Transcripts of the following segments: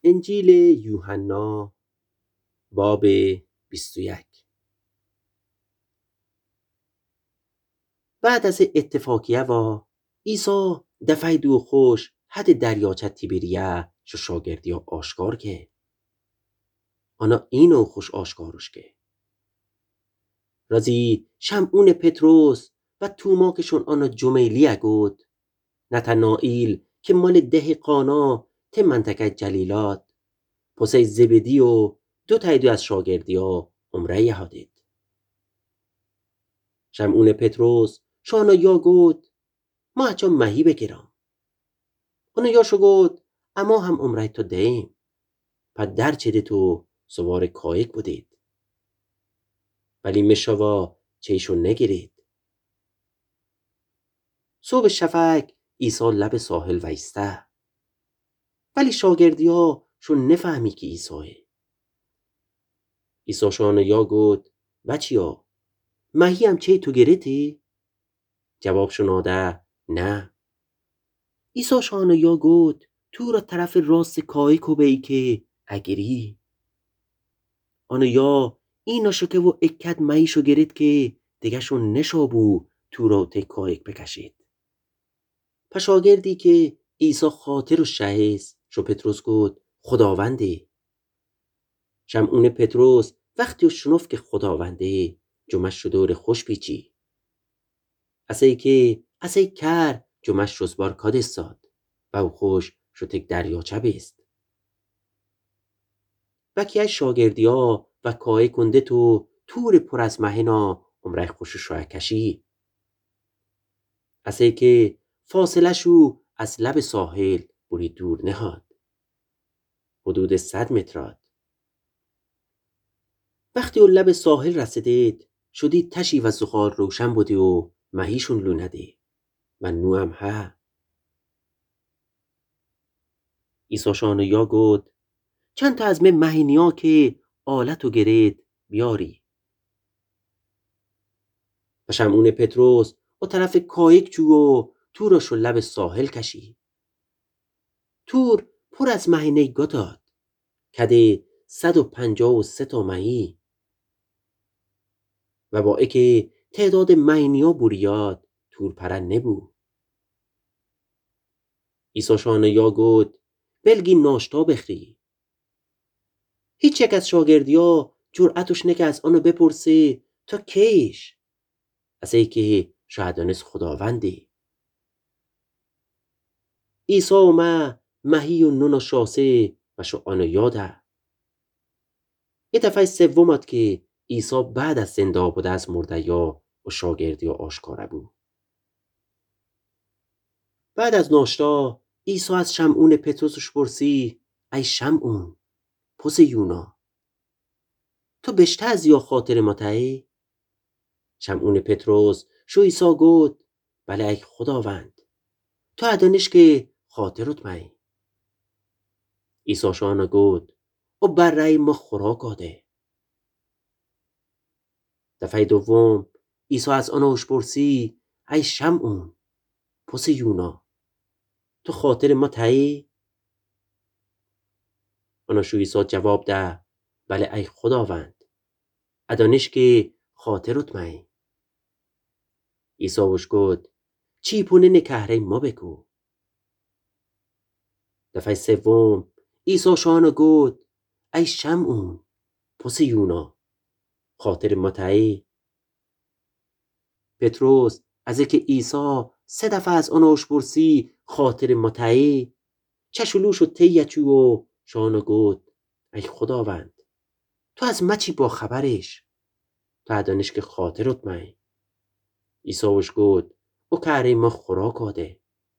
انجیل یوحنا باب 21. بعد از اتفاقیه عیسی دفعه دو خوش حد دریاچه تیبریه شو شاگردی آشکار که آنا اینو خوش آشکارش که رازی شمعون پتروس و توماکشون آنا جمیلیه گود نتنائیل که مال ده قانا ته منطقه جلیلات پسه زبدی و دو تایدو از شاگردی ها عمره یهادید. شمعون پتروس شانا یا گود ما هچا مهی بگیرم. اونو یا شو گود اما هم عمره تو دهیم. پا در چده تو سوار کایک بودید. ولی مشاوا چیشو نگیرید. صبح شفق عیسی لب ساحل ویسته. ولی شاگردی ها شو نفهمی که عیسیه. عیسی شانا یا گود بچیا مهی هم چه تو گریتی؟ جواب شناده نه. عیسی شانا یا گود تو را طرف راست کایکو بی که اگری. آنو یا اینا شو که و اکد مهیشو گرید که دیگه شون نشابو تو را تی کایک بکشید. پشاگردی که عیسی خاطر و شهیز شو پتروس گود خداونده. شمعون پتروس وقتی شنوف که خداونده جمعش شو دور خوش پیچی. اسی کر جمعش شو بار کاد استاد و او خوش شو تک دریاچه بیست. وکی شاگردی ها و کای کنده تو تور پر از مهینا عمره خوش شوه کشی. اسی که فاصله شو از لب ساحل بوری دور نهاد. حدود 100 مترات. وقتی او لب ساحل رسیدید شدید تشی و زغال روشن بودی و مهیشون لونده و نو هم ها. عیسی شانو یا گود چند تا از مهینیا که آلتو گرید بیاری. و شمعون پتروس و طرف کایک چو و تور شو لب ساحل کشی. تور پر از مهینه گداد. کده 153 تا مهی. و با اکه تعداد مهینیا بوریاد تور پرن نبو. عیسی شانو یا گود بلگی ناشتا بخری. هیچ یک از شاگردیا جرأتش نکه از آنو بپرسه تا کیش. از ای که شاهدانست خداونده. عیسی اومه مهی و نون و شاسه و شو آنو یاده. یه دفعه سومت که عیسی بعد از زنده بوده از مرده یا و شاگردی و آشکاره بود. بعد از ناشتا عیسی از شمعون پتروسش پرسی ای شمعون پس یونا تو بشته از یا خاطر ما تایی؟ شمعون پتروس شو عیسی گود بله ای خداوند تو ادانش که خاطرت مایی. عیسی شانا گود و برای ما خوراک آده. دفعه دوم عیسی از آنوش پرسی ای شمعون پس یونا تو خاطر ما تایی؟ آنشو عیسی جواب ده بله ای خداوند ادانش که خاطرت مایی. عیسی وش گود چی پونه نکهره ما بکو. دفعه سوم عیسی شانا گود ای شمعون پس یونا خاطر ما تایی؟ پتروس از که عیسی 3 دفعه از آنوش پرسی خاطر ما تایی چشلوشو تیچو و شانا گود ای خداوند تو از ما چی با خبرش تو ادانش که خاطرت مایی. عیسی وش گود او کهره ما خوراک آده.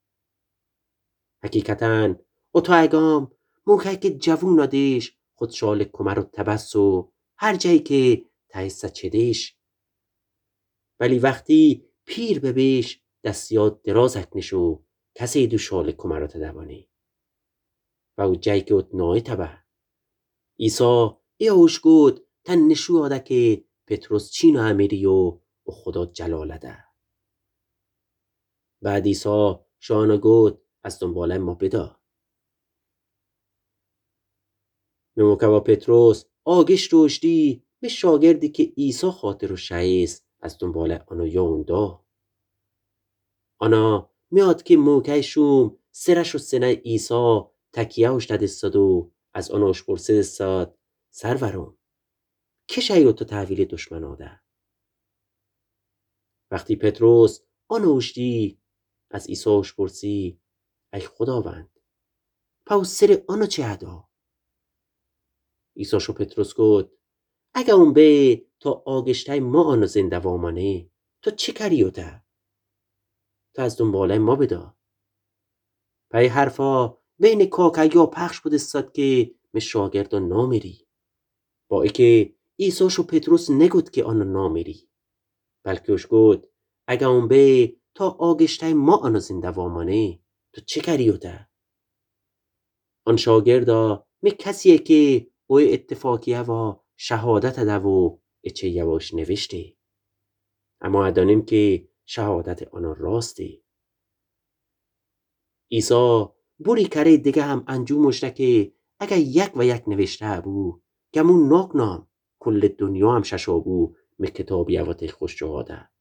حقیقتاً او تو اگام موقعی که جوون آدیش خود شال کمر و تبس و هر جایی که تایسته چدیش. ولی وقتی پیر ببیش دستیاد دراز اکنشو کسی دو شال کمر رو تدوانی. و او جایی که ات نای تبه. عیسی اوش گود تن نشو آده که پتروس چینو امیری و خدا جلاله. بعد عیسی شانا گود از دنباله ما بدا. مموکوا پتروس آگش روشتی به شاگردی که ایسا خاطر و شایست از دنبال آنو یوندا. آنا میاد که موکای شوم سرش و سنه ایسا تکیه اشتد استاد و از آنوش پرسید استاد سرورم که شایوتو تحویل دشمن آده. وقتی پتروس آنوشتی از ایساش پرسی ای خداوند پاو سر آنو چه هدا؟ ایساشو پتروس گفت اگه اون به تا آگشتای ما آنو زنده وامانه تو چه کریوته؟ تو از دنباله ما بدا. پای حرفا بین کاکایا پخش بود استاد که می شاگرد نامیری. با ای که ایساشو پتروس نگود که آنو نامیری. بلکه اش گفت اگه اون به تا آگشتای ما آنو زنده وامانه تو چه کریوته؟ آن شاگردا می کسیه که اوی اتفاقیه و شهادت ده و اچه یواش نوشته. اما ادانیم که شهادت آنها راسته. ایسا بوری کره دیگه هم انجام مشته که اگه یک و یک نوشته بو گمون ناکنام کل دنیا هم ششا بو می کتابیه و خوش جهاده.